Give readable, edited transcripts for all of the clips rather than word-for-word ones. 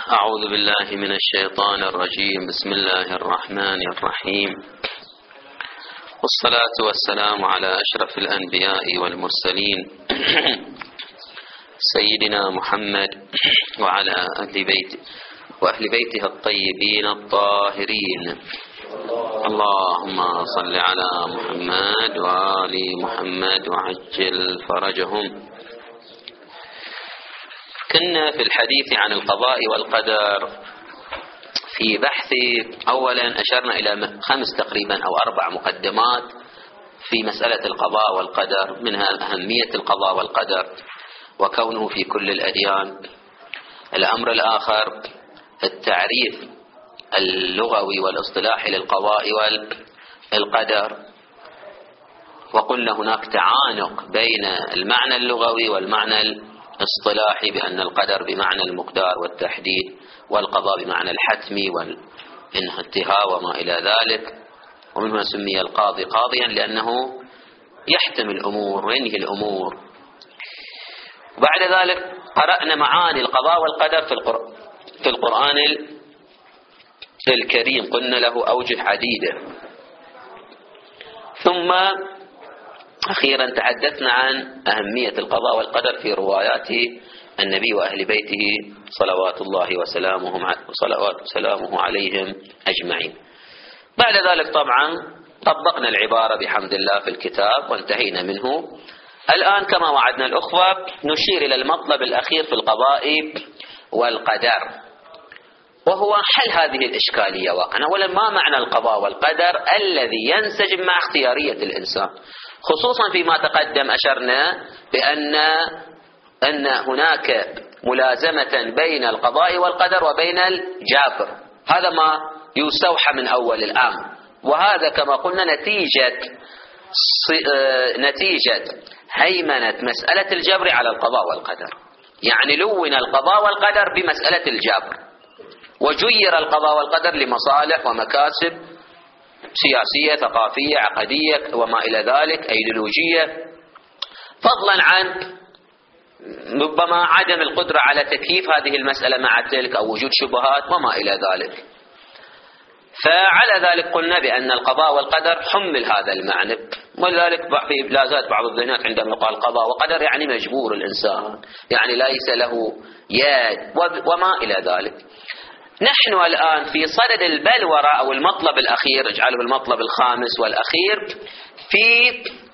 أعوذ بالله من الشيطان الرجيم. بسم الله الرحمن الرحيم، والصلاة والسلام على أشرف الأنبياء والمرسلين سيدنا محمد وعلى أهل بيته الطيبين الطاهرين. اللهم صل على محمد وآل محمد وعجل فرجهم. كنا في الحديث عن القضاء والقدر في بحث أولا أشرنا إلى 5 تقريبا أو 4 مقدمات في مسألة القضاء والقدر، منها أهمية القضاء والقدر وكونه في كل الأديان. الأمر الآخر التعريف اللغوي والاصطلاحي للقضاء والقدر، وقلنا هناك تعانق بين المعنى اللغوي والمعنى الاصطلاحي بأن القدر بمعنى المقدار والتحديد، والقضاء بمعنى الحتم والانتهاء وما إلى ذلك. ومن هنا سمي القاضي قاضيا لأنه يحتم الأمور وينهي الأمور. وبعد ذلك قرأنا معاني القضاء والقدر في القرآن الكريم، قلنا له أوجه عديدة. ثم أخيرا تحدثنا عن أهمية القضاء والقدر في روايات النبي وأهل بيته صلوات الله وسلامه عليهم أجمعين. بعد ذلك طبعا طبقنا العبارة بحمد الله في الكتاب وانتهينا منه. الآن كما وعدنا الأخوة نشير إلى المطلب الأخير في القضاء والقدر، وهو حل هذه الإشكالية واقعا. أولا، ما معنى القضاء والقدر الذي ينسجم مع اختيارية الإنسان؟ خصوصا فيما تقدم أشرنا أن هناك ملازمة بين القضاء والقدر وبين الجبر، هذا ما يستوحى من أول الأمر، وهذا كما قلنا نتيجة هيمنة مسألة الجبر على القضاء والقدر. يعني لون القضاء والقدر بمسألة الجبر، وجير القضاء والقدر لمصالح ومكاسب سياسية ثقافية عقدية وما إلى ذلك، أيديولوجية، فضلا عن ربما عدم القدرة على تكييف هذه المسألة مع تلك أو وجود شبهات وما إلى ذلك. فعلى ذلك قلنا بأن القضاء والقدر حمل هذا المعنى، ولذلك لا زالت بعض الذهنات عندما يقال قضاء وقدر يعني مجبور الإنسان، يعني ليس له يد وما إلى ذلك. نحن الآن في صدد البلورة أو المطلب الأخير، اجعله المطلب الخامس والأخير في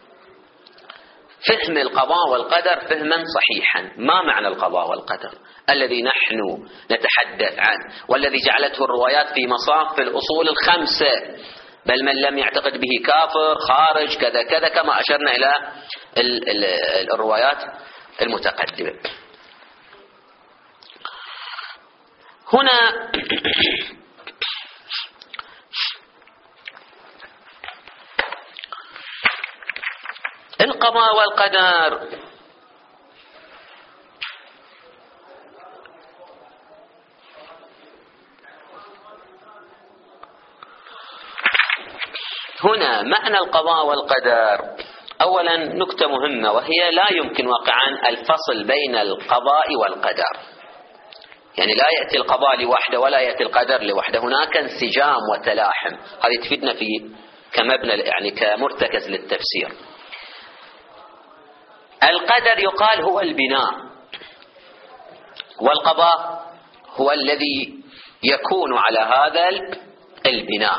فهم القضاء والقدر فهما صحيحا. ما معنى القضاء والقدر الذي نحن نتحدث عنه، والذي جعلته الروايات في مصاف الأصول ال5، بل من لم يعتقد به كافر خارج كذا كذا، كما أشرنا إلى الروايات المتقدمة. هنا القضاء والقدر هنا معنى القضاء والقدر أولا نكتة مهمة، وهي لا يمكن واقعا الفصل بين القضاء والقدر. يعني لا يأتي القضاء لوحده ولا يأتي القدر لوحده، هناك انسجام وتلاحم. هذه تفيدنا في كمبنى يعني كمرتكز للتفسير. القدر يقال هو البناء، والقضاء هو الذي يكون على هذا البناء،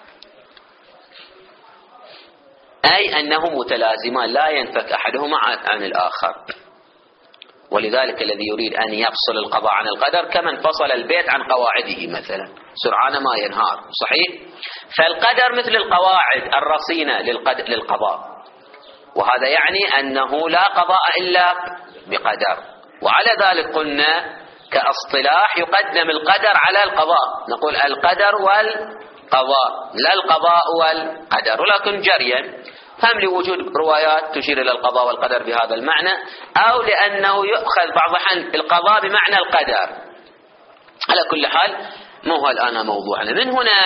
أي أنه متلازمان لا ينفك أحدهما عن الآخر. ولذلك الذي يريد أن يفصل القضاء عن القدر كمن فصل البيت عن قواعده مثلا، سرعان ما ينهار، صحيح؟ فالقدر مثل القواعد الرصينة للقضاء، وهذا يعني أنه لا قضاء إلا بقدر. وعلى ذلك قلنا كاصطلاح يقدم القدر على القضاء، نقول القدر والقضاء، لا القضاء والقدر، ولكن جريا هم لوجود روايات تشير إلى القضاء والقدر بهذا المعنى، أو لأنه يؤخذ بعض الأحيان القضاء بمعنى القدر. على كل حال ما هو الآن موضوعنا. من هنا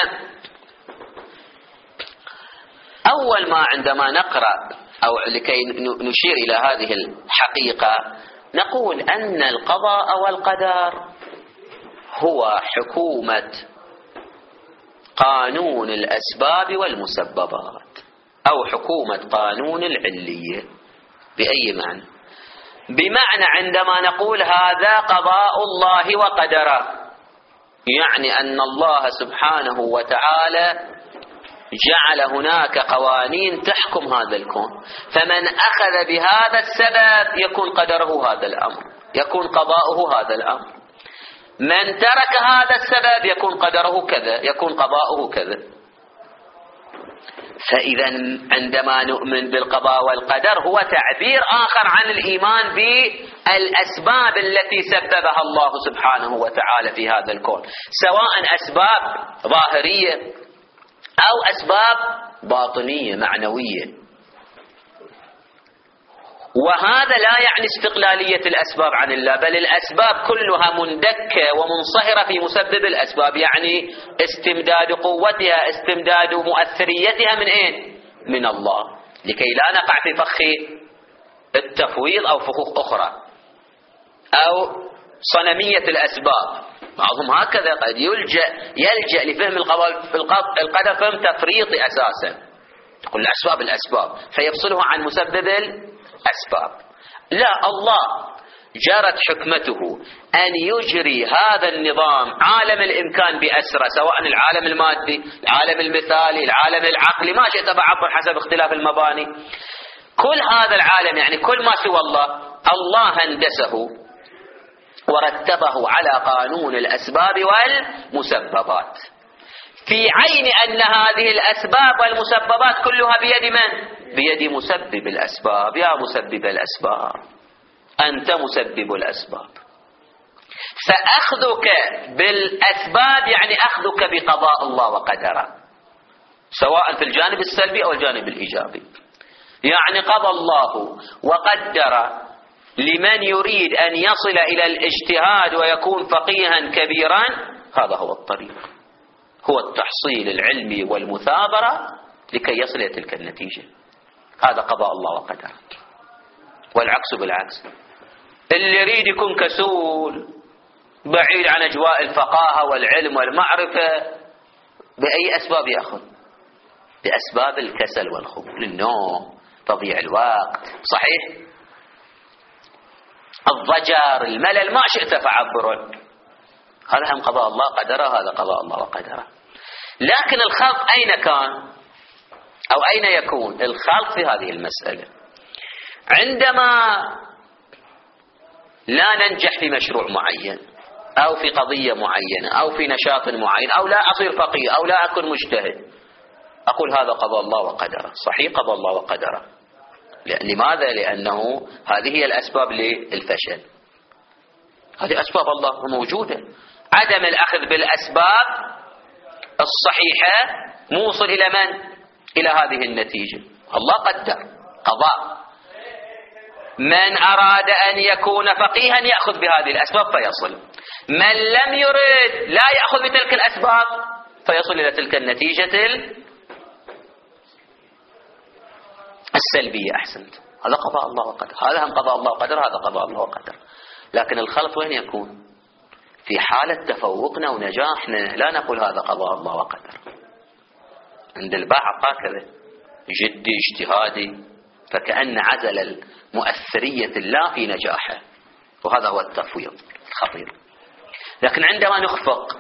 أول ما عندما نقرأ أو لكي نشير إلى هذه الحقيقة نقول أن القضاء والقدر هو حكومة قانون الأسباب والمسببات، أو حكومة قانون العلية. بأي معنى؟ بمعنى عندما نقول هذا قضاء الله وقدره، يعني أن الله سبحانه وتعالى جعل هناك قوانين تحكم هذا الكون، فمن أخذ بهذا السبب يكون قدره هذا الأمر، يكون قضاؤه هذا الأمر. من ترك هذا السبب يكون قدره كذا، يكون قضاؤه كذا. فإذا عندما نؤمن بالقضاء والقدر هو تعبير آخر عن الإيمان بالأسباب التي سببها الله سبحانه وتعالى في هذا الكون، سواء أسباب ظاهرية أو أسباب باطنية معنوية. وهذا لا يعني استقلالية الأسباب عن الله، بل الأسباب كلها مندكة ومنصهرة في مسبب الأسباب، يعني استمداد قوتها، استمداد مؤثريتها من أين؟ من الله، لكي لا نقع في فخ التفويض أو فخوخ أخرى أو صنمية الأسباب. بعضهم هكذا قد يلجأ لفهم القدر فهم تفريطي أساسا، يقول الأسباب فيفصله عن مسبب الأسباب. لا، الله جرت حكمته أن يجري هذا النظام عالم الإمكان بأسره، سواء العالم المادي، العالم المثالي، العالم العقلي، ما شئت بعبر حسب اختلاف المباني. كل هذا العالم يعني كل ما سوى الله هندسه ورتبه على قانون الأسباب والمسببات، في عين أن هذه الأسباب والمسببات كلها بيد من؟ بيد مسبب الأسباب. يا مسبب الأسباب أنت مسبب الأسباب. فأخذك بالأسباب يعني أخذك بقضاء الله وقدره، سواء في الجانب السلبي أو الجانب الإيجابي. يعني قضى الله وقدر لمن يريد أن يصل إلى الاجتهاد ويكون فقيها كبيرا، هذا هو الطريق، هو التحصيل العلمي والمثابرة لكي يصل إلى تلك النتيجة. هذا قضاء الله وقدره. والعكس بالعكس، اللي يريد يكون كسول بعيد عن أجواء الفقاهة والعلم والمعرفة، بأي أسباب يأخذ؟ بأسباب الكسل والخمول، النوم، تضييع الوقت، صحيح، الضجر، الملل، ما شئت فعبره. هذا هم قضاء الله قدره، هذا قضاء الله وقدره. لكن الخلق أين كان أو أين يكون الخلق في هذه المسألة؟ عندما لا ننجح في مشروع معين أو في قضية معينة أو في نشاط معين أو لا أصير فقيه أو لا أكون مجتهد، أقول هذا قضاء الله وقدره. صحيح قضاء الله وقدره. لماذا؟ لأنه هذه هي الأسباب للفشل، هذه أسباب الله موجودة. عدم الأخذ بالأسباب الصحيحة موصل إلى من؟ إلى هذه النتيجة. الله قدر قضاء، من أراد أن يكون فقيها يأخذ بهذه الأسباب فيصل، من لم يرد لا يأخذ بتلك الأسباب فيصل إلى تلك النتيجة السلبية. أحسنت، هذا قضاء الله وقدر. هذا هم قضاء الله وقدر، هذا قضاء الله وقدر. لكن الخلط وين يكون؟ في حالة تفوقنا ونجاحنا لا نقول هذا قضاء الله وقدر. عند البعض هكذا جدي اجتهادي، فكأن عزل مؤثرية الله في نجاحه، وهذا هو التفويض الخطير. لكن عندما نخفق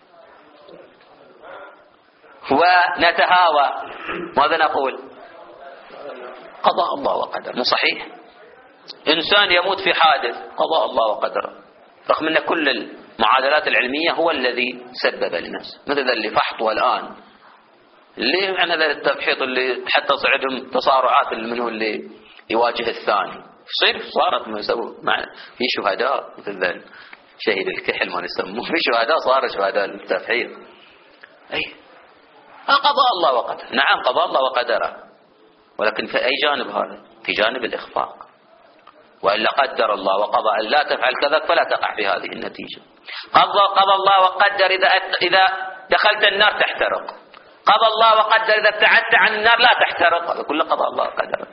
ونتهاوى ماذا نقول؟ قضاء الله وقدر. مو صحيح؟ إنسان يموت في حادث، قضاء الله وقدره، رغم أن كل المعادلات العلمية هو الذي سبب لنفسه. مثل اللي فحطوا الآن، اللي معنى ذا التفحيط اللي حتى صعدهم تصارعات منه اللي يواجه الثاني، صارت ما يسوي في شهداء مثل ذا شهيد الكحل ما نسموه، في شهداء، صار شهداء التفحيط. أي قضاء الله وقدره. نعم قضاء الله وقدره، ولكن في أي جانب هذا؟ في جانب الإخفاق. وإلا قدر الله وقضى أن لا تفعل كذا فلا تقع في هذه النتيجة. قضى الله وقدر إذا دخلت النار تحترق، قضى الله وقدر إذا ابتعدت عن النار لا تحترق، هذا كله قضى الله وقدر.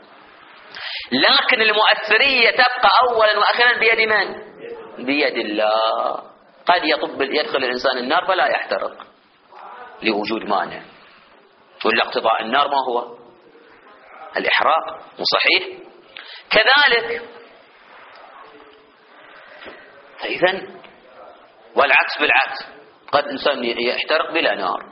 لكن المؤثرية تبقى أولا وأخيرا بيد من؟ بيد الله. قد يدخل الإنسان النار فلا يحترق لوجود مانع. ولا اقتضاء النار ما هو؟ الإحراق، مو صحيح؟ كذلك فإذا والعكس بالعكس، قد إنسان يحترق بلا نار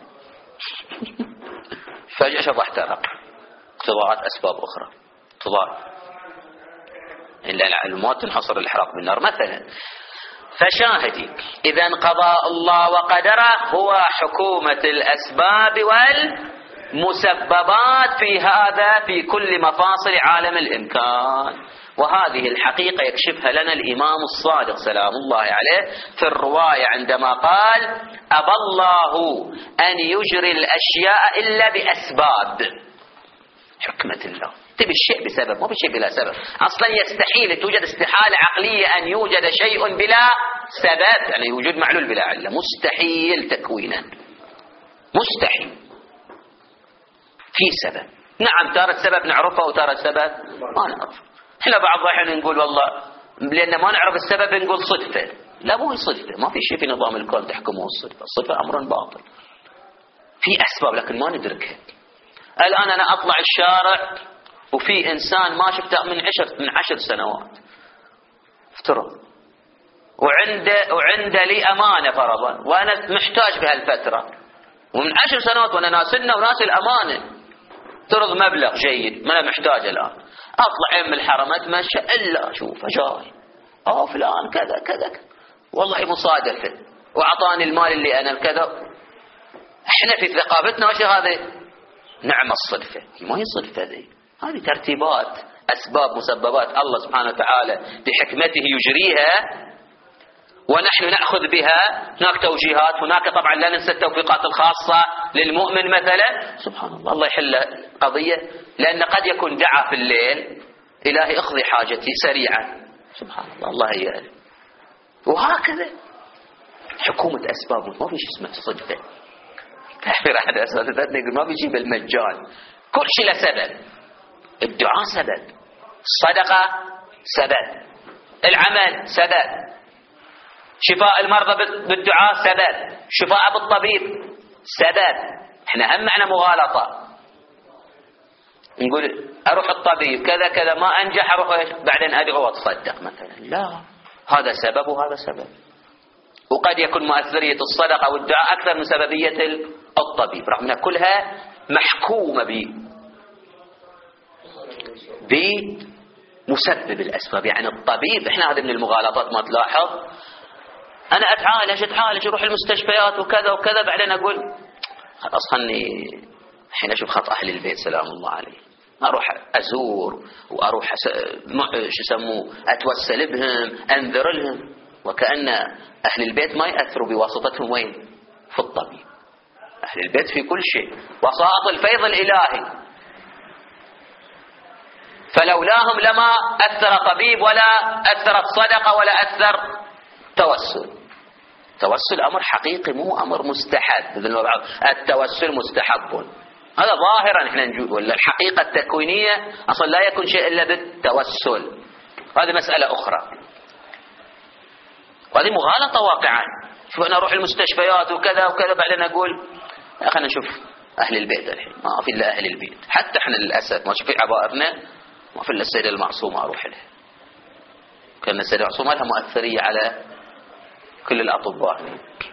فجأة شوف احترق، اقتضاءات أسباب أخرى، اقتضاء إلا الموت تنحصر الإحراق بالنار مثلا. فشاهدي إذا قضاء الله وقدره هو حكومة الأسباب والمسببات في كل مفاصل عالم الإمكان. وهذه الحقيقة يكشفها لنا الإمام الصادق سلام الله عليه في الرواية عندما قال: أبى الله أن يجري الأشياء إلا بأسباب. حكمة الله، تبي الشيء بسبب، ما بشيء بلا سبب. أصلا يستحيل، توجد استحالة عقلية أن يوجد شيء بلا سبب، يعني يوجد معلول بلا علة، مستحيل تكوينا، مستحيل. في سبب، نعم، ترى السبب نعرفه وترى السبب ما نعرفه. احنا بعض الأحيان نقول والله لأن ما نعرف السبب نقول صدفة. لا، مو صدفة، ما في شيء في نظام الكون تحكمه الصدفة، الصدفة أمر باطل. في أسباب لكن ما ندركها. الآن أنا أطلع الشارع وفي إنسان ما شفته من 10 سنوات افترض، وعنده لي أمانة فرضا، وأنا محتاج بهالفترة، ومن 10 سنوات وأنا ناسلنا وناس الأمانة، افترض مبلغ جيد ما أنا محتاج الآن، أطلع يم الحرم أتمشى إلا أشوفه جاي فلان كذا كذا والله مصادفة وأعطاني المال اللي أنا كذا. احنا في ثقافتنا وش هذا؟ نعم الصدفة، ما هي صدفة ذي، هذه ترتيبات، أسباب، مسببات الله سبحانه وتعالى بحكمته يجريها ونحن نأخذ بها. هناك توجيهات، هناك طبعا لا ننسى التوفيقات الخاصة للمؤمن مثلا. سبحان الله، الله يحل قضية، لأن قد يكون دعا في الليل: إلهي اقضي حاجتي سريعا، سبحان الله، الله يعلم. وهكذا حكومة أسباب، ما في شيء اسمه صدفة. تعبير أحد أساتذتنا يقول ما بيجي بالمجان، كل شيء له سبب. الدعاء سبب، الصدقة سبب، العمل سبب، شفاء المرضى بالدعاء سبب، شفاء بالطبيب سبب. احنا هم معنا مغالطة، نقول أروح الطبيب كذا كذا ما أنجح، أروح بعدين أدعو وأتصدق مثلا. لا، هذا سبب وهذا سبب. وقد يكون مؤثرية الصدقة والدعاء أكثر من سببية الطبيب، رغم أنها كلها محكومة بمسبب الأسباب. يعني الطبيب، إحنا هذا من المغالطات ما تلاحظ، أنا أتعالج أروح المستشفيات وكذا وكذا، بعدين أقول خلاص خلني الحين أشوف خط أهل البيت سلام الله عليه، أروح أزور وأروح أتوسل بهم، أنذر لهم، وكأن أهل البيت ما يأثروا بواسطتهم وين؟ في الطبيب. أهل البيت في كل شيء، وسائط الفيض الإلهي، فلولاهم لما أثر طبيب ولا أثرت صدقة ولا أثر توسل. التوسل أمر حقيقي، مو أمر مستحب. التوسل مستحب، هذا ظاهرا احنا نجود، ولا الحقيقة التكوينية أصلا لا يكون شيء إلا بالتوسل، هذه مسألة أخرى، وهذه مغالطة واقعا. شوف أنا أروح المستشفيات وكذا وكذا، بعدين أقول خلينا نشوف أهل البيت الحين، ما في إلا أهل البيت. حتى احنا للأسف ما في عبائرنا ما في إلا السيدة المعصومة أروح لها، كان السيدة المعصومة لها مؤثرية على كل الأطباء،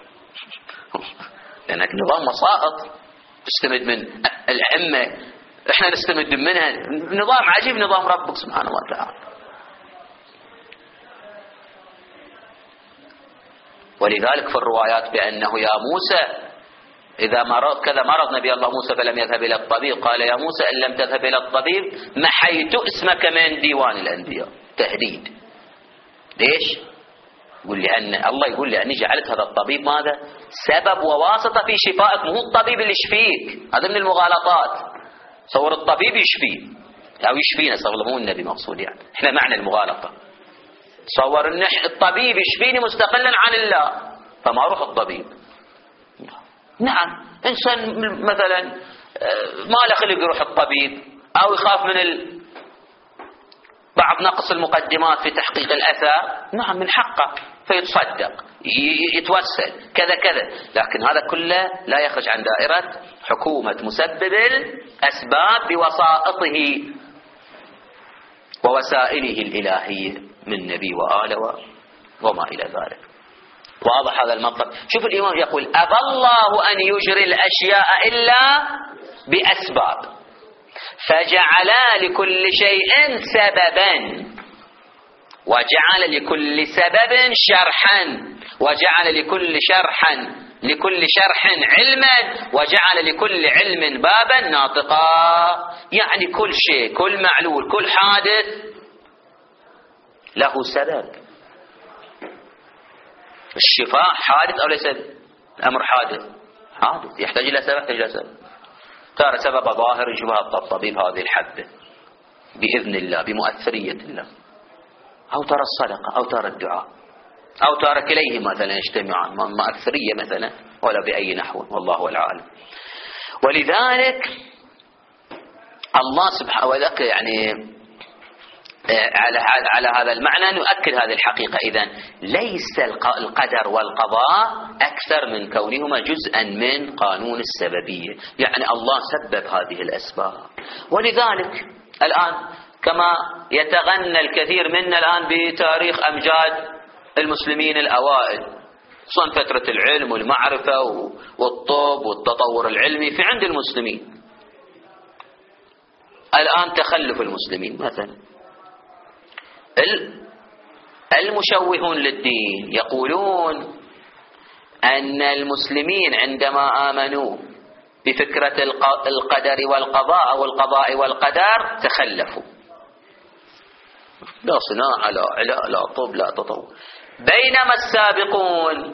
لأنك نظام وسائط تستمد من الأئمة، احنا نستمد منها، نظام عجيب نظام ربك سبحانه وتعالى. ولذلك في الروايات بأنه يا موسى إذا مرض كذا مرض نبي الله موسى فلم يذهب إلى الطبيب، قال يا موسى إن لم تذهب إلى الطبيب محيت اسمك من ديوان الأنبياء. تهديد. ليش؟ يقول لأن الله يقول لأني جعلت هذا الطبيب ماذا؟ سبب وواسطة في شفائك، مو الطبيب اللي يشفيك. هذا من المغالطات. صور الطبيب يشفي أو يشفينا، صور الله مو النبي مقصود، يعني احنا معنى المغالطة. تصور ان الطبيب يشفيني مستقلا عن الله فما اروح الطبيب. نعم، انسان مثلا ما له خلق يروح الطبيب او يخاف بعض نقص المقدمات في تحقيق الأثر، نعم من حقه فيتصدق يتوسل كذا كذا، لكن هذا كله لا يخرج عن دائرة حكومة مسبب الأسباب بوسائطه ووسائله الإلهية من نبي وآله وما إلى ذلك. واضح هذا المطلب؟ شوف الإمام يقول أبى الله أن يجري الأشياء إلا بأسباب، فجعل لكل شيء سببا، وجعل لكل سبب شرحا، وجعل لكل شرح علما، وجعل لكل علم بابا ناطقا. يعني كل شيء، كل معلول، كل حادث له سبب. الشفاء حادث أو ليس الأمر حادث؟ حادث، يحتاج إلى سبب، يحتاج إلى سبب. ترى سبب ظاهر يجيبها الطبيب هذه الحبة بإذن الله بمؤثرية الله، أو ترى الصدقة، أو ترى الدعاء، أو ترى كليه مثلا يجتمعان مؤثرية مثلا، ولا بأي نحو، والله العالم. ولذلك الله سبحانه وتعالى يعني على هذا المعنى نؤكد هذه الحقيقة. إذن ليس القدر والقضاء أكثر من كونهما جزءا من قانون السببية، يعني الله سبب هذه الأسباب. ولذلك الآن كما يتغنى الكثير منا الآن بتاريخ أمجاد المسلمين الأوائل، خصوصا فترة العلم والمعرفة والطب والتطور العلمي في عند المسلمين. الآن تخلف المسلمين مثلا، المشوهون للدين يقولون أن المسلمين عندما آمنوا بفكرة القدر والقضاء أو القضاء والقدر تخلفوا، لا صناعة، لا علاء، لا طب، لا تطور. بينما السابقون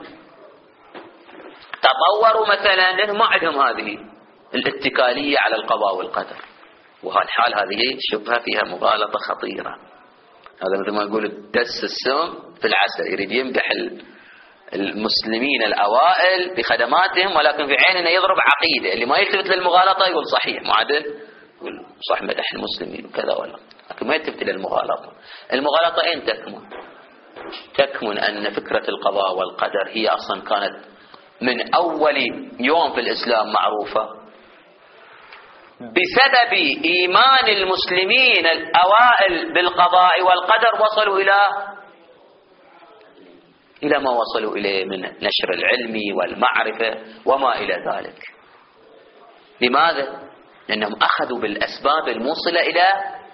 تطوروا مثلا لأنهم ما عندهم هذه الاتكالية على القضاء والقدر، وهالحال هذه شبهة فيها مغالطة خطيرة. هذا مثل ما يقول الدس السم في العسل، يريد يمدح المسلمين الأوائل بخدماتهم، ولكن في عين انه يضرب عقيدة. اللي ما يلتفت للمغالطة يقول صحيح معدل، يقول صح مدح المسلمين وكذا، ولا لكن ما يلتفت للمغالطة. المغالطة أين تكمن؟ تكمن أن فكرة القضاء والقدر هي أصلا كانت من أول يوم في الإسلام معروفة، بسبب إيمان المسلمين الأوائل بالقضاء والقدر وصلوا إلى ما وصلوا إليه من نشر العلم والمعرفة وما إلى ذلك. لماذا؟ لأنهم أخذوا بالأسباب الموصلة إلى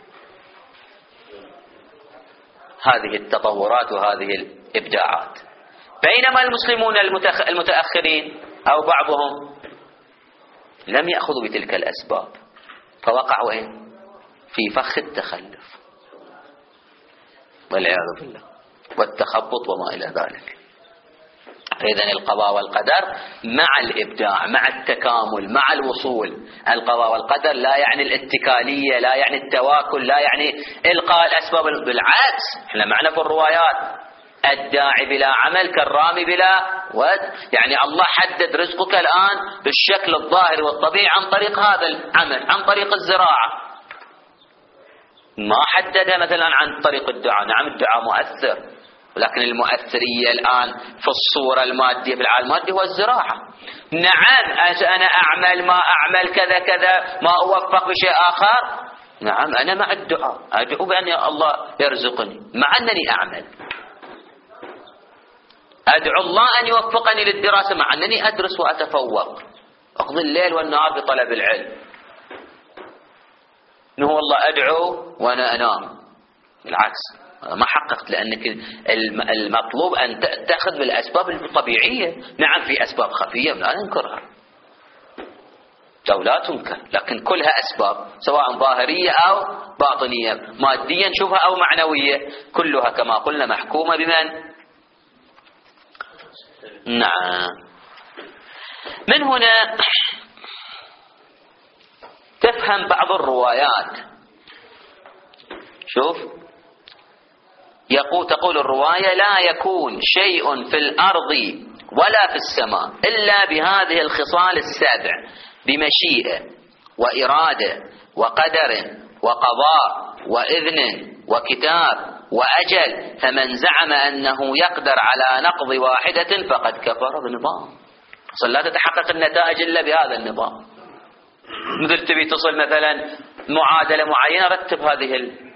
هذه التطورات وهذه الإبداعات، بينما المسلمون المتأخرين أو بعضهم لم يأخذوا بتلك الأسباب، فوقعوا في فخ التخلف والعياذ بالله والتخبط وما إلى ذلك. إذن القضاء والقدر مع الإبداع، مع التكامل، مع الوصول. القضاء والقدر لا يعني الاتكالية، لا يعني التواكل، لا يعني إلقاء الأسباب، بالعكس. احنا معنا في الروايات الداعي بلا عمل كالرامي بلا ود، يعني الله حدد رزقك الآن بالشكل الظاهر والطبيعي عن طريق هذا العمل، عن طريق الزراعة، ما حددها مثلا عن طريق الدعاء. نعم الدعاء مؤثر، ولكن المؤثرية الآن في الصورة المادية في العالم المادي هو الزراعة. نعم أنا أعمل ما أعمل كذا كذا، ما أوفق بشيء آخر، نعم أنا مع الدعاء، أدعو بأن الله يرزقني مع أنني أعمل، أدعو الله أن يوفقني للدراسة مع أنني أدرس وأتفوق، أقضي الليل والنهار في طلب العلم. إنه والله أدعو وأنا أنام، بالعكس ما حققت، لأنك المطلوب أن تأخذ بالأسباب الطبيعية. نعم في أسباب خفية لا ننكرها، أو لا تنكر، لكن كلها أسباب سواء ظاهرية أو باطنية، مادية نشوفها أو معنوية، كلها كما قلنا محكومة بمن؟ نعم. من هنا تفهم بعض الروايات. شوف تقول الرواية لا يكون شيء في الأرض ولا في السماء إلا بهذه الخصال السبع، بمشيئة وإرادة وقدر وقضاء وإذن وكتاب وأجل، فمن زعم أنه يقدر على نقض واحدة فقد كفر بنظام. أصلا لا تتحقق النتائج إلا بهذا النظام. مثل تبي تصل مثلا معادلة معينة، رتب هذه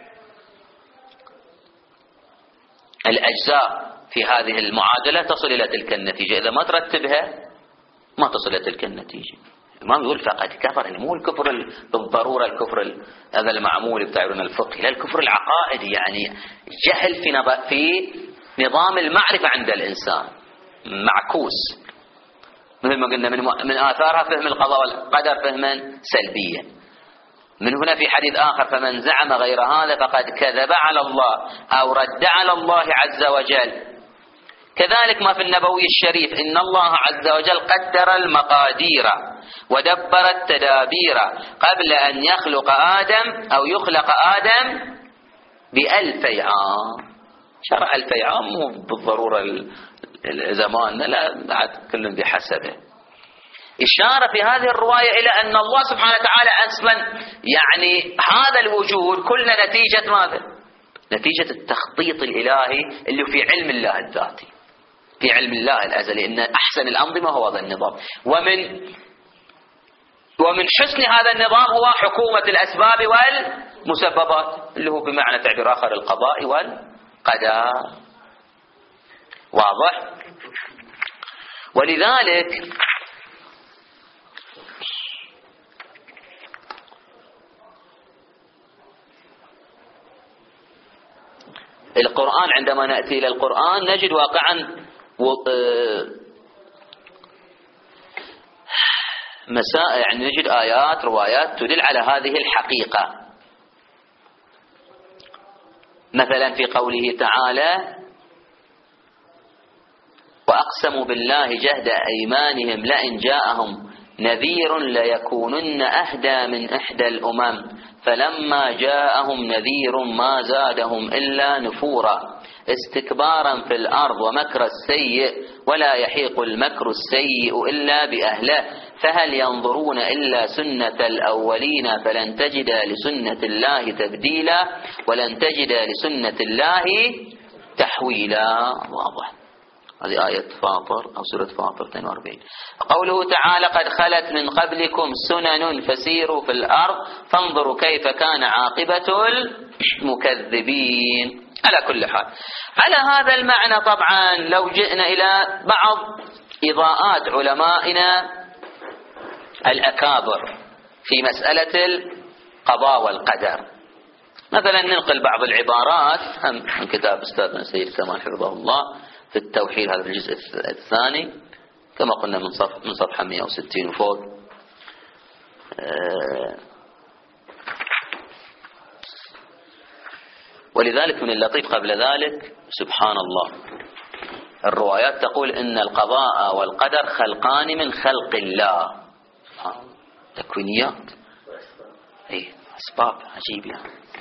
الأجزاء في هذه المعادلة تصل إلى تلك النتيجة. إذا ما ترتبها ما تصل إلى تلك النتيجة. الإمام يقول فقد كفر، يعني مو الكفر بالضرورة الكفر هذا المعمول بتاعنا الفقهي، لا، الكفر العقائدي، يعني جهل في نظام المعرفة عند الإنسان معكوس. مثل ما قلنا من آثارها فهم القضاء والقدر فهما سلبيا. من هنا في حديث آخر فمن زعم غير هذا فقد كذب على الله أو رد على الله عز وجل. كذلك ما في النبوي الشريف إن الله عز وجل قدر المقادير ودبر التدابير قبل أن يخلق آدم أو يخلق آدم ب1000 عام. شرع 1000 عام مو بالضرورة الزمان، لا، بعد كل بحسبه. إشارة في هذه الرواية إلى أن الله سبحانه وتعالى أصلا يعني هذا الوجود كله نتيجة ماذا؟ نتيجة التخطيط الإلهي اللي في علم الله الذاتي، في علم الله الأزلي، إن أحسن الأنظمة هو هذا النظام. ومن حسن هذا النظام هو حكومة الأسباب والمسببات، اللي هو بمعنى تعبير آخر القضاء والقدر. واضح؟ ولذلك القرآن، عندما نأتي إلى القرآن نجد واقعا يعني نجد آيات روايات تدل على هذه الحقيقة. مثلا في قوله تعالى وأقسموا بالله جهد أيمانهم لئن جاءهم نذير ليكونن أهدى من إحدى الأمم فلما جاءهم نذير ما زادهم إلا نفورا استكبارا في الأرض ومكر السيء ولا يحيق المكر السيء إلا بأهله فهل ينظرون إلا سنة الأولين فلن تجد لسنة الله تبديلا ولن تجد لسنة الله تحويلا. واضح. هذه آية فاطر أو سورة فاطر 42. قوله تعالى قد خلت من قبلكم سنن فسيروا في الأرض فانظروا كيف كان عاقبة المكذبين. على كل حال، على هذا المعنى طبعا لو جئنا إلى بعض إضاءات علمائنا الأكابر في مسألة القضاء والقدر، مثلا ننقل بعض العبارات من كتاب أستاذنا سيد كمال حفظه الله في التوحيد، هذا الجزء الثاني كما قلنا من صفحة 160 وفوق. ولذلك من اللطيف قبل ذلك سبحان الله الروايات تقول إن القضاء والقدر خلقان من خلق الله. تكوينيات، أسباب عجيبة.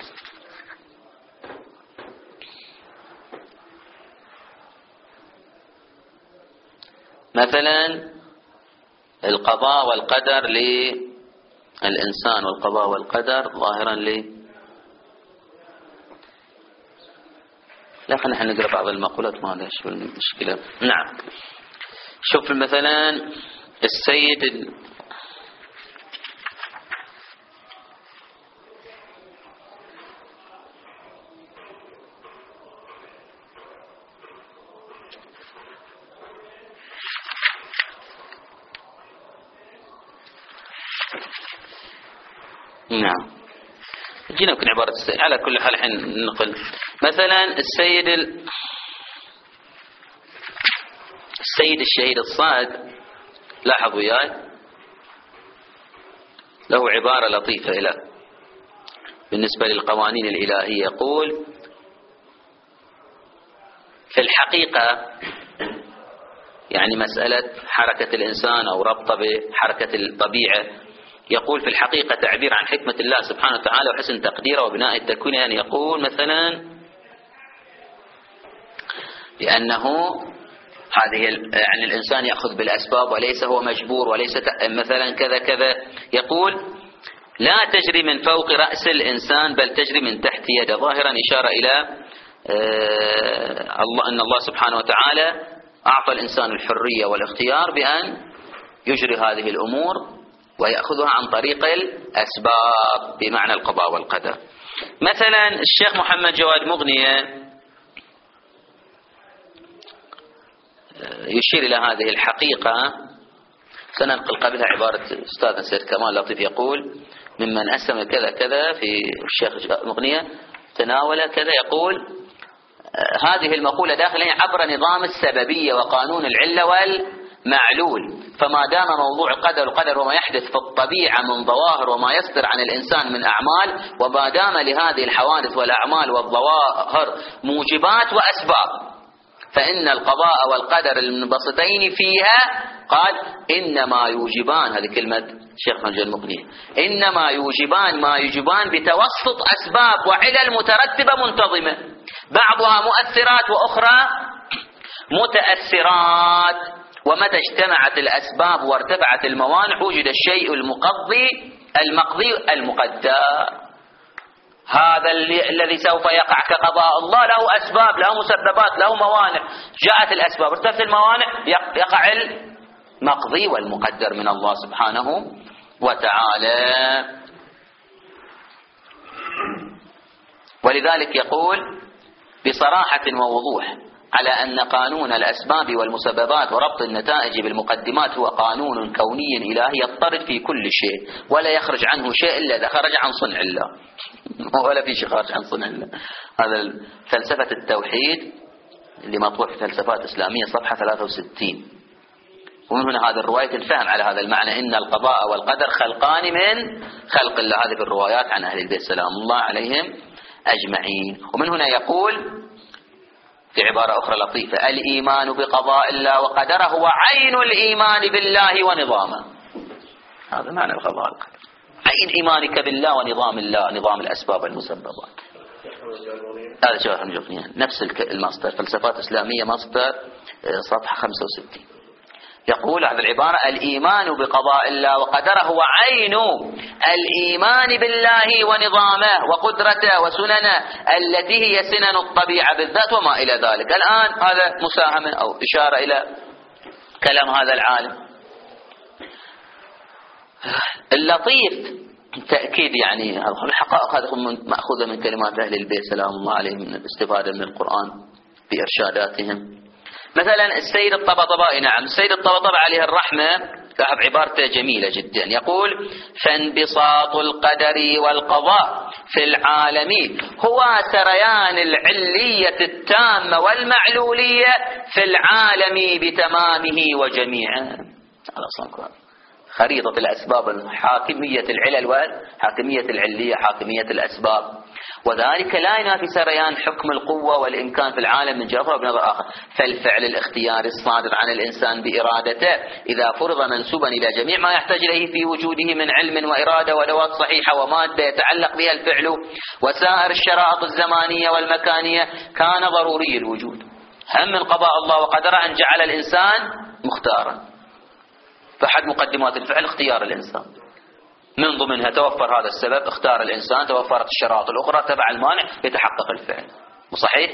مثلا القضاء والقدر للإنسان والقضاء والقدر ظاهرا لا، خلينا نقرأ بعض المقولات ما ليش المشكلة. نعم، شوف مثلا السيد نعم، جينا يمكن عبارة السيد. على كل حال الحين نقل مثلا السيد الشهيد الصاد، لاحظوا وياي له عبارة لطيفة إلى بالنسبة للقوانين الإلهية. يقول في الحقيقة يعني مسألة حركة الإنسان أو ربطه بحركة الطبيعة، يقول في الحقيقة تعبير عن حكمة الله سبحانه وتعالى وحسن تقديره وبناء التكوين. يعني يقول مثلا لأنه هذه يعني الإنسان يأخذ بالأسباب وليس هو مجبور وليس مثلا كذا كذا. يقول لا تجري من فوق رأس الإنسان بل تجري من تحت يده، ظاهرا إشارة إلى أن الله سبحانه وتعالى أعطى الإنسان الحرية والاختيار بأن يجري هذه الأمور ويأخذها عن طريق الأسباب بمعنى القضاء والقدر. مثلا الشيخ محمد جواد مغنية يشير إلى هذه الحقيقة. سننقل قبلها عبارة أستاذ سيد كمال لطيف يقول: ممن أسلم كذا كذا في الشيخ مغنية تناول كذا، يقول هذه المقولة داخلة عبر نظام السببية وقانون العلة والمعلول، فما دام موضوع القدر وما يحدث في الطبيعة من ظواهر وما يصدر عن الإنسان من أعمال، وما دام لهذه الحوادث والأعمال والظواهر موجبات وأسباب، فإن القضاء والقدر المنبسطين فيها قال إنما يوجبان، هذه كلمة الشيخ محمد المغني، إنما يوجبان ما يوجبان بتوسط أسباب وعلل مترتبة منتظمة، بعضها مؤثرات وأخرى متأثرات، ومتى اجتمعت الأسباب وارتفعت الموانع وجد الشيء المقضي المقدر. هذا الذي سوف يقع كقضاء الله له أسباب، له مسببات، له موانع، جاءت الأسباب ارتفعت الموانع يقع المقضي والمقدر من الله سبحانه وتعالى. ولذلك يقول بصراحة ووضوح على أن قانون الأسباب والمسببات وربط النتائج بالمقدمات هو قانون كوني إلهي يضطرد في كل شيء، ولا يخرج عنه شيء إلا إذا خرج عن صنع الله، ولا في شيء خارج عن صنع الله. هذا فلسفة التوحيد اللي مطروح في فلسفات إسلامية صفحة 63. ومن هنا هذه الرواية الفهم على هذا المعنى، إن القضاء والقدر خلقان من خلق الله، هذه في الروايات عن أهل البيت سلام الله عليهم أجمعين. ومن هنا يقول في عبارة أخرى لطيفة: الإيمان بقضاء الله وقدره هو عين الإيمان بالله ونظامه. هذا معنى القضاء والقدر، عين إيمانك بالله ونظام الله، نظام الأسباب والمسببات. هذا شيخ الجوفنيان نفس المصدر، فلسفات إسلامية مصدر صفحة 65. يقول هذه العبارة: الإيمان بقضاء الله وقدره هو عين الإيمان بالله ونظامه وقدرته وسننه التي هي سنن الطبيعة بالذات وما إلى ذلك. الآن هذا مساهمة أو إشارة إلى كلام هذا العالم اللطيف، تأكيد يعني الحقائق هذه مأخوذة من كلمات أهل البيت سلام الله عليهم من الاستفادة من القرآن بإرشاداتهم. مثلا السيد الطبطبائي، نعم السيد الطبطبائي عليه الرحمة صاحب عبارته جميلة جدا، يقول: فانبساط القدر والقضاء في العالم هو سريان العلية التامة والمعلولية في العالم بتمامه وجميعه. على صنكر خريطة الأسباب، حاكمية العلل وحاكمية العلية، حاكمية الأسباب، وذلك لا ينافي سريان حكم القوة والإمكان في العالم من جهة وبنظر آخر. فالفعل الاختياري الصادر عن الإنسان بإرادته إذا فرض منسوبا إلى جميع ما يحتاج إليه في وجوده من علم وإرادة ودوات صحيحة ومادة يتعلق بها الفعل وسائر الشرائط الزمانية والمكانية، كان ضروري الوجود. هم من قضاء الله وقدره أن جعل الإنسان مختارا، فأحد مقدمات الفعل اختيار الإنسان، من ضمنها توفر هذا السبب اختار الإنسان، توفرت الشرائط الأخرى تبع المانع يتحقق الفعل. وصحيح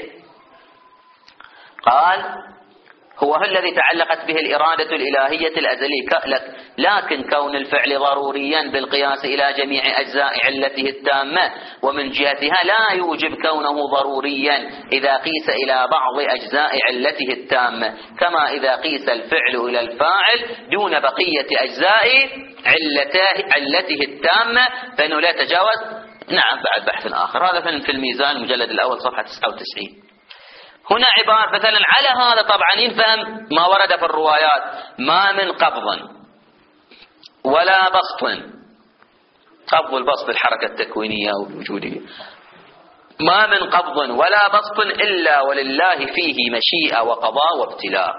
قال: هو الذي تعلقت به الإرادة الإلهية الأزلية، لكن كون الفعل ضروريا بالقياس إلى جميع أجزاء علته التامة ومن جهتها لا يوجب كونه ضروريا إذا قيس إلى بعض أجزاء علته التامة، كما إذا قيس الفعل إلى الفاعل دون بقية أجزاء علته التامة فإنه لا يتجاوز. نعم بعد بحث آخر، هذا في الميزان المجلد الأول صفحة 99. هنا عبارة مثلا على هذا طبعا ينفهم ما ورد في الروايات: ما من قبض ولا بسط، قبض البسط الحركة التكوينية والوجودية، ما من قبض ولا بسط إلا ولله فيه مشيئة وقضاء وابتلاء.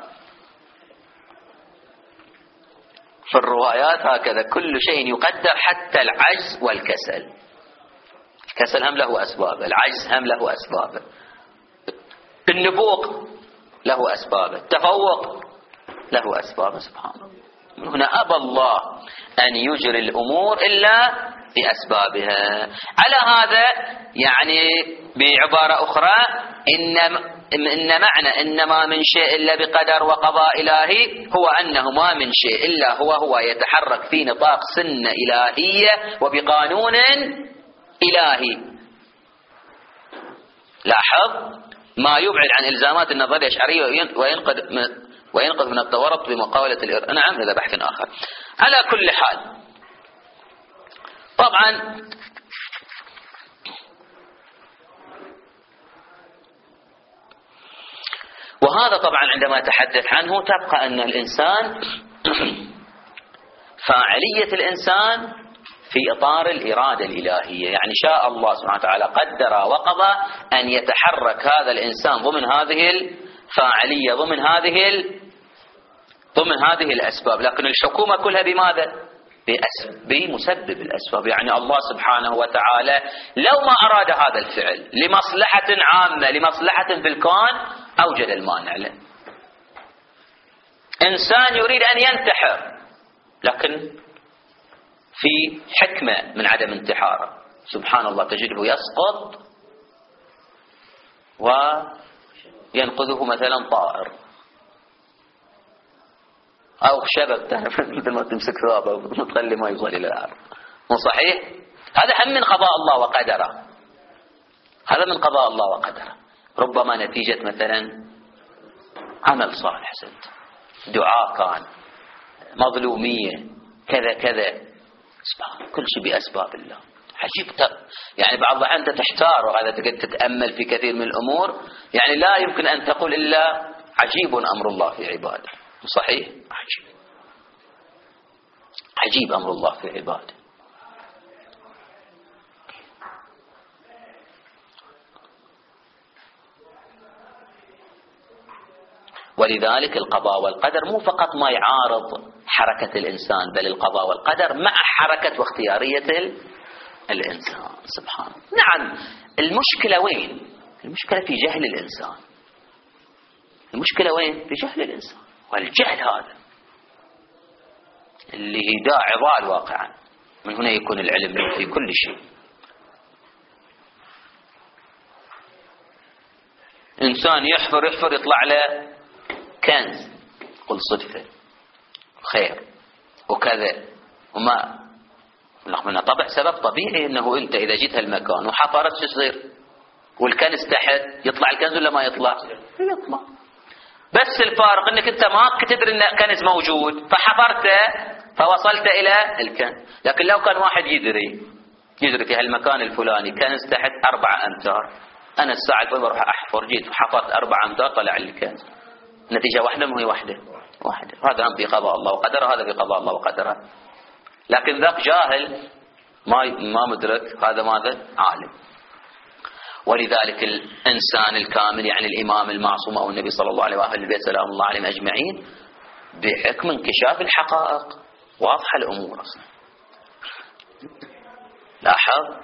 في الروايات هكذا كل شيء يقدر حتى العجز والكسل. الكسل هم له أسباب، العجز هم له أسباب، النفوق له أسباب، التفوق له أسباب. سبحان الله. هنا أبى الله أن يجري الأمور إلا بأسبابها. على هذا يعني بعبارة أخرى إن معنى إن ما من شيء إلا بقدر وقضاء إلهي هو أنه ما من شيء إلا هو يتحرك في نطاق سنة إلهية وبقانون إلهي. لاحظ ما يبعد عن إلزامات النظرية الأشعرية وينقذ من التورط بمقاولة نعم هذا بحث آخر. على كل حال طبعا وهذا طبعا عندما أتحدث عنه تبقى أن الإنسان فاعلية الإنسان في إطار الإرادة الإلهية، يعني شاء الله سبحانه وتعالى قدر وقضى أن يتحرك هذا الإنسان ضمن هذه الفاعلية ضمن هذه الأسباب. لكن الحكومة كلها بماذا؟ بمسبب الأسباب. يعني الله سبحانه وتعالى لو ما أراد هذا الفعل لمصلحة عامة لمصلحة في الكون أوجد المانع له. إنسان يريد أن ينتحر لكن في حكمة من عدم انتحاره، سبحان الله تجده يسقط وينقذه مثلا طائر أو شبك، تعرف مثل ما تمسك ثوابه وتخلي ما يوصل إلى الأرض. مو صحيح؟ هذا هم من قضاء الله وقدره، هذا من قضاء الله وقدره. ربما نتيجة مثلا عمل صالح دعاء كان مظلومية كذا كذا، كل شيء بأسباب الله. عجيب يعني بعض الأحيان أنت تحتار وهذا تقدر تتأمل في كثير من الأمور، يعني لا يمكن أن تقول إلا عجيب أمر الله في عباده. صحيح؟ عجيب أمر الله في عباده. ولذلك القضاء والقدر مو فقط ما يعارض حركة الإنسان، بل القضاء والقدر مع حركة واختيارية الإنسان. سبحانه. نعم المشكلة وين؟ المشكلة في جهل الإنسان. المشكلة وين؟ في جهل الإنسان. والجهل هذا اللي هي داعي ضال واقعا. من هنا يكون العلم في كل شيء. إنسان يحفر يطلع له كنز، قل صدفة خير وكذا وما رغم أنه طبع سبب طبيعي أنه أنت إذا جيت هالمكان وحفرت شو يصير؟ والكنز تحت يطلع الكنز ولا ما يطلع؟ يطلع. بس الفارق أنك أنت ما تدري أن الكنز موجود فحفرته فوصلت إلى الكنز. لكن لو كان واحد يدري في هالمكان الفلاني كنز تحت 4 أمتار، أنا الساعة الفلانية بروح أحفر، جيت وحفرت 4 أمتار طلع لي الكنز. نتيجة واحدة مو هي واحدة. هذا هم بقضاء الله وقدره، هذا بقضاء الله وقدره. لكن ذاك جاهل ما مدرك، هذا ماذا؟ عالم. ولذلك الإنسان الكامل يعني الإمام المعصوم أو النبي صلى الله عليه وآله البيت سلام الله عليهم أجمعين بحكم انكشاف الحقائق واضحة الأمور أصلا. لاحظ.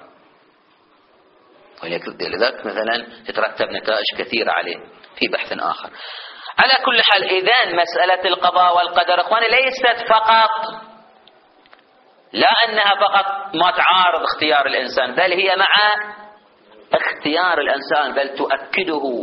ولذلك مثلا تترتب نتائج كثيرة عليه في بحث آخر. على كل حال إذن مسألة القضاء والقدر أخواني ليست فقط لا أنها فقط ما تعارض اختيار الإنسان، بل هي مع اختيار الإنسان، بل تؤكده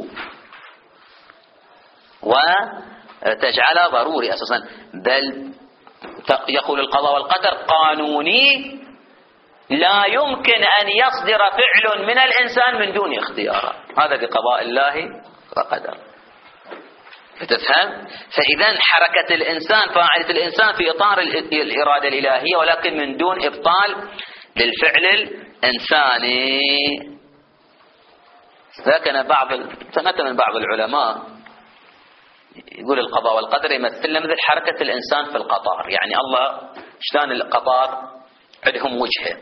وتجعله ضروري أساسا. بل يقول القضاء والقدر قانوني لا يمكن أن يصدر فعل من الإنسان من دون اختياره، هذا بقضاء الله وقدره. فتفهم؟ فإذا حركة الإنسان فاعلة الإنسان في إطار الإرادة الإلهية ولكن من دون إبطال للفعل الإنساني. لكن من بعض العلماء يقول القضاء والقدر يمثل مثل حركة الإنسان في القطار. يعني الله شلون القطار عندهم وجهة،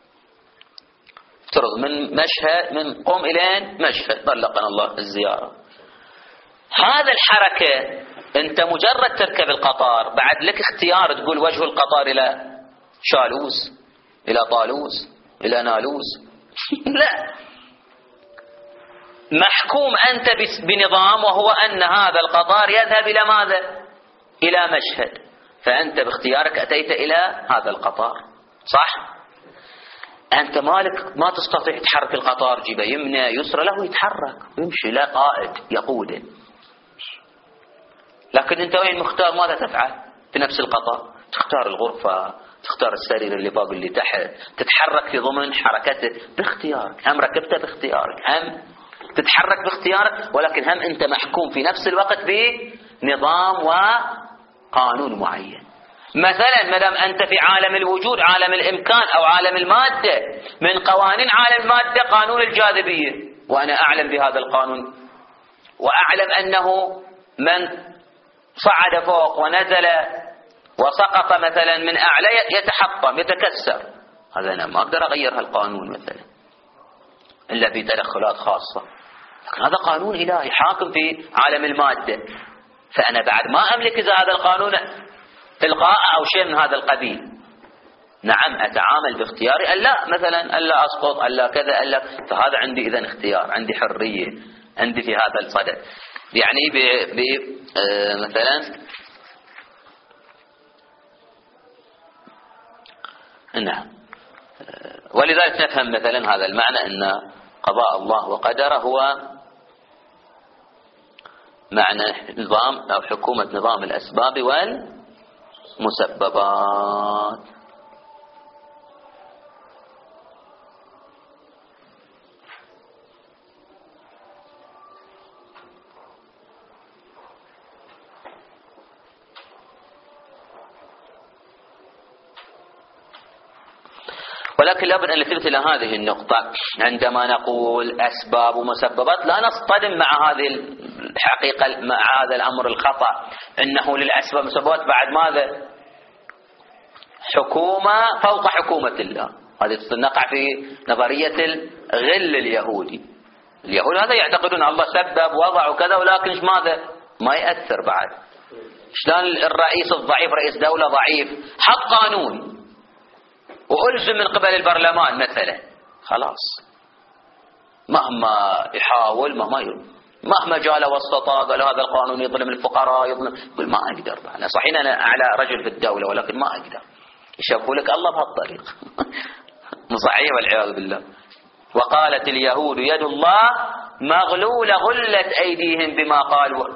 افترض من مشهد من قوم إلين مشهد طلقنا الله الزيارة. هذا الحركة أنت مجرد تركب القطار بعد لك اختيار تقول وجه القطار إلى شالوس إلى طالوس إلى نالوس لا، محكوم أنت بنظام وهو أن هذا القطار يذهب إلى ماذا؟ إلى مشهد، فأنت باختيارك أتيت إلى هذا القطار. صح؟ أنت مالك ما تستطيع تحرك القطار، جيبه يمنى يسرى له يتحرك ويمشي، لا قائد يقوده. لكن أنت وين مختار ماذا تفعل في نفس القطار؟ تختار الغرفة، تختار السرير اللي فوق اللي تحت، تتحرك في ضمن حركته باختيارك، هم ركبته باختيارك، هم تتحرك باختيارك، ولكن هم أنت محكوم في نفس الوقت بنظام وقانون معين. مثلا ما دام أنت في عالم الوجود، عالم الإمكان أو عالم المادة، من قوانين عالم المادة قانون الجاذبية، وأنا أعلم بهذا القانون، وأعلم أنه من صعد فوق ونزل وسقط مثلا من أعلى يتحطم يتكسر، هذا أنا ما أقدر أغير هالقانون مثلا إلا بتدخلات خاصة، لكن هذا قانون إلهي حاكم في عالم المادة، فأنا بعد ما أملك إذا هذا القانون تلقاء أو شيء من هذا القبيل. نعم أتعامل باختياري، ألا مثلا ألا أسقط، ألا كذا، ألا، فهذا عندي إذن اختيار، عندي حرية، عندي في هذا الصدد. يعني مثلا نعم، ولذلك نفهم مثلا هذا المعنى أن قضاء الله وقدره هو معنى نظام أو حكومة نظام الأسباب والمسببات. ولكن لابد أن نلتفت إلى هذه النقطة، عندما نقول أسباب ومسببات لا نصطدم مع هذه الحقيقة، مع هذا الأمر الخطأ، أنه للأسباب والمسببات بعد ماذا؟ حكومة فوق حكومة الله. هذه نقع في نظرية الغل اليهودي. اليهود هذا يعتقدون الله سبب وضع وكذا، ولكن ماذا؟ ما يأثر بعد. شلون الرئيس الضعيف، رئيس دولة ضعيف، حط قانون وألزم من قبل البرلمان مثلا، خلاص مهما يحاول مهما جاء له وسطاء قال هذا القانون يظلم الفقراء، يظلم، يقول ما أقدر، أنا صحيح أنا أعلى رجل في الدولة ولكن ما أقدر. يشوفوا لك الله بهالطريق صحيح والعياذ بالله. وقالت اليهود يد الله مغلولة غلت أيديهم بما قالوا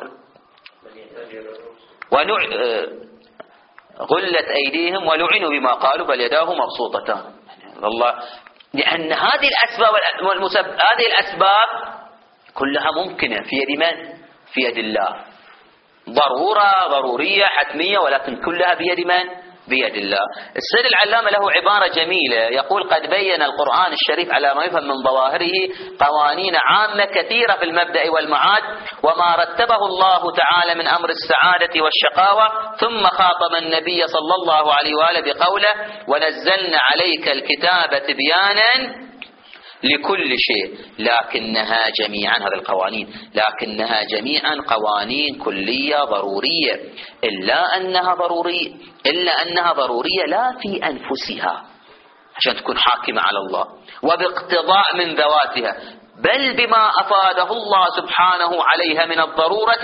غلت أيديهم ولعنوا بما قالوا بل يداه مبسوطتان. والله لأن هذه الأسباب هذه الأسباب كلها ممكنة في يد من؟ في يد الله، ضرورية حتمية، ولكن كلها بيد من؟ بيد الله. السيد العلامة له عبارة جميلة يقول: قد بين القرآن الشريف على ما يفهم من ظواهره قوانين عامة كثيرة في المبدأ والمعاد وما رتبه الله تعالى من أمر السعادة والشقاوة، ثم خاطب النبي صلى الله عليه وآله بقوله: ونزلنا عليك الكتاب تبيانا لكل شيء لكنها جميعا، هذه القوانين لكنها جميعا قوانين كلية ضرورية، إلا أنها ضرورية لا في أنفسها عشان تكون حاكمة على الله وباقتضاء من ذواتها، بل بما أفاده الله سبحانه عليها من الضرورة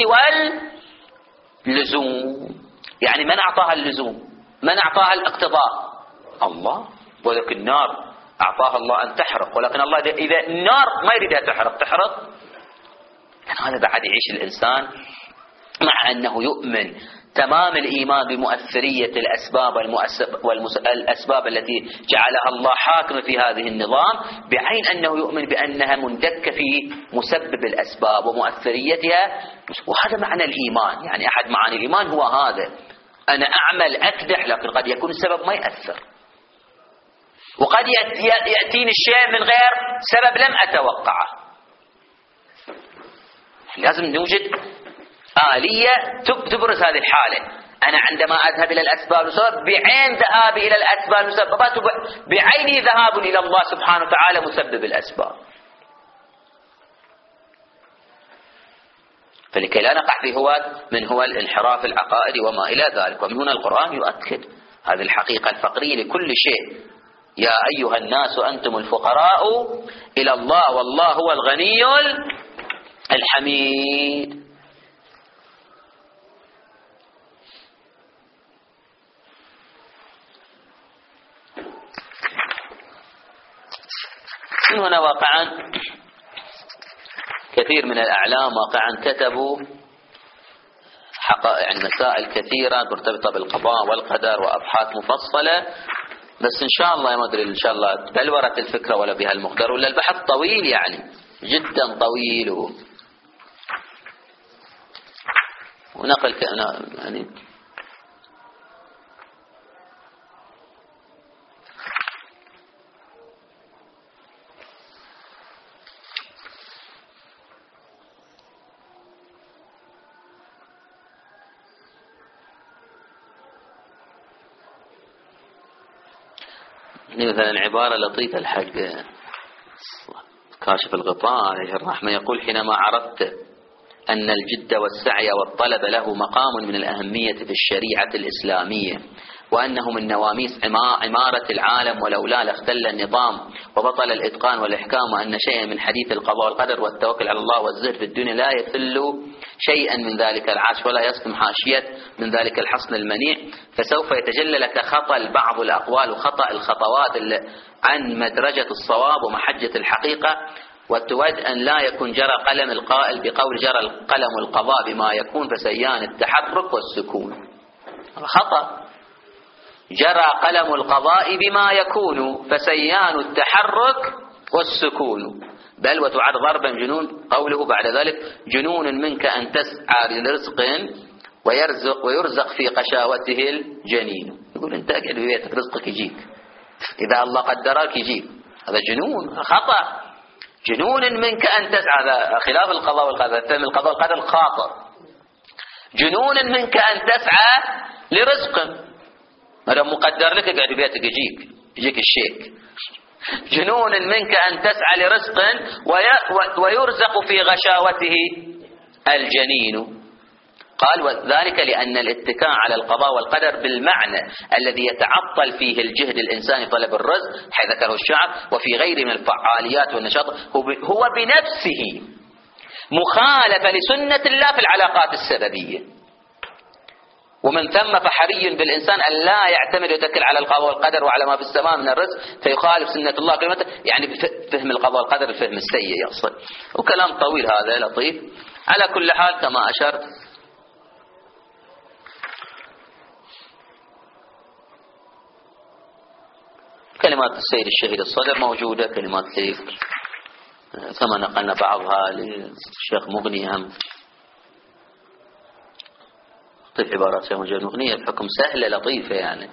واللزوم. يعني من أعطاها اللزوم؟ من أعطاها الاقتضاء؟ الله. وذلك النار أعطاها الله أن تحرق، ولكن الله إذا النار ما يريدها تحرق. هذا بعد يعيش الإنسان مع أنه يؤمن تمام الإيمان بمؤثرية الأسباب والأسباب التي جعلها الله حاكمة في هذه النظام، بعين أنه يؤمن بأنها مندكة في مسبب الأسباب ومؤثريتها. وهذا معنى الإيمان. يعني أحد معاني الإيمان هو هذا: أنا أعمل أكدح لكن قد يكون السبب ما يأثر، وقد يأتيني الشيء من غير سبب لم أتوقعه. لازم نوجد آلية تبرز هذه الحالة. أنا عندما أذهب إلى الأسباب والمسببات بعين ذهابي إلى الأسباب والمسببات، بعيني ذهاب إلى الله سبحانه وتعالى مسبب الأسباب، فلكي لا نقع في هو الانحراف العقائدي وما إلى ذلك. ومن هنا القرآن يؤكد هذه الحقيقة الفقرية لكل شيء: يا أيها الناس أنتم الفقراء إلى الله والله هو الغني الحميد. هنا واقعا كثير من الأعلام واقعا كتبوا يعني مسائل كثيرة مرتبطة بالقضاء والقدر وأبحاث مفصلة، بس إن شاء الله ما أدري إن شاء الله بلورت الفكرة ولا بها المقدار، ولا البحث طويل يعني جدا طويل ونقل يعني مثلا عبارة لطيفة الحق كاشف الغطاء عليه الرحمة يقول: حينما عرفت أن الجد والسعي والطلب له مقام من الأهمية في الشريعة الإسلامية، وأنه من نواميس عمارة العالم ولولا لاختل النظام وبطل الإتقان والإحكام، وأن شيئا من حديث القضاء والقدر والتوكل على الله والزهد في الدنيا لا يثل شيئا من ذلك العاش ولا يسقم حاشية من ذلك الحصن المنيع، فسوف يتجلى لك خطأ بعض الأقوال وخطأ الخطوات عن مدرجة الصواب ومحجة الحقيقة، وتود أن لا يكون جرى قلم القائل بقول جرى القلم القضاء بما يكون فسيان التحرك والسكون. خطأ. جرى قلم القضاء بما يكون فسيان التحرك والسكون، بل وتعد ضربا جنون قوله بعد ذلك: جنون منك أن تسعى لرزق ويرزق في قشاوته الجنين. يقول أنت اقعد ببيتك رزقك يجيك، إذا الله قدرك يجيك، هذا جنون. خطأ. جنون منك أن تسعى، هذا خلاف القضاء والقدر، فهم القضاء والقدر خاطئ. جنون منك أن تسعى لرزق، هذا مقدر لك اقعد ببيتك يجيك الشيك. جنون منك أن تسعى لرزق ويرزق في غشاوته الجنين. قال: وذلك لأن الاتكاء على القضاء والقدر بالمعنى الذي يتعطل فيه الجهد الإنساني طلب الرزق حيث ذكره الشعب وفي غيره من الفعاليات والنشاط هو بنفسه مخالفة لسنة الله في العلاقات السببية، ومن ثم فحري بالإنسان أن لا يعتمد ويتكل على القضاء والقدر وعلى ما في السماء من الرزق فيخالف سنة الله كلمته، يعني بفهم القضاء والقدر الفهم السيء يقصد. وكلام طويل هذا لطيف. على كل حال كما أشرت كلمات السيد الشهيد الصدر موجودة، كلمات سيد كما نقلنا بعضها للشيخ مغني، هم طيب عبارات الشيخ مغنية بحكم سهلة لطيفة يعني.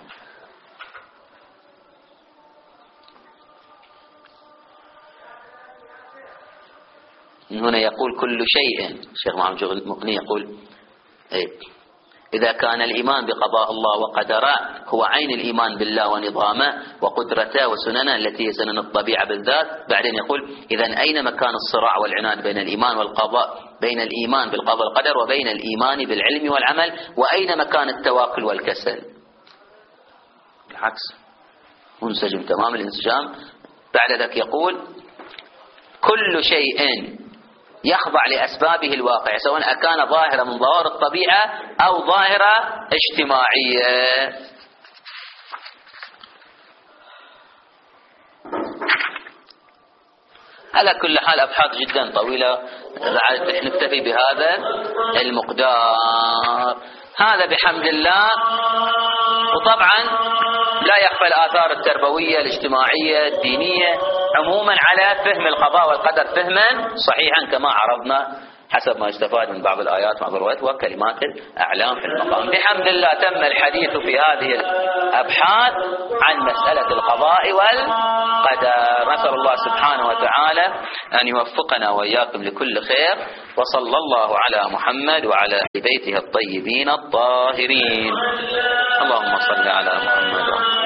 من هنا يقول: كل شيء، الشيخ محمد مغني يقول: إذا كان الإيمان بقضاء الله وقدره هو عين الإيمان بالله ونظامه وقدرته وسننه التي هي سنن الطبيعة بالذات، بعدين يقول: إذن أين مكان الصراع والعناد بين الإيمان والقضاء، بين الإيمان بالقضاء والقدر وبين الإيمان بالعلم والعمل، وأين مكان التواكل والكسل؟ بالعكس منسجم تمام الانسجام. بعد ذلك يقول: كل شيء يخضع لأسبابه الواقع سواء كان ظاهرة من ظواهر الطبيعة أو ظاهرة اجتماعية. على كل حال أبحاث جدا طويلة، نكتفي بهذا المقدار هذا بحمد الله. وطبعا لا يخفى الآثار التربوية الاجتماعية الدينية عموما على فهم القضاء والقدر فهما صحيحا كما عرضنا حسب ما يستفاد من بعض الآيات وبعض الروايات وكلمات الأعلام في المقام. بحمد الله تم الحديث في هذه الأبحاث عن مسألة القضاء والقدر. نسأل الله سبحانه وتعالى أن يوفقنا وإياكم لكل خير، وصلى الله على محمد وعلى بيته الطيبين الطاهرين. اللهم صل على محمد.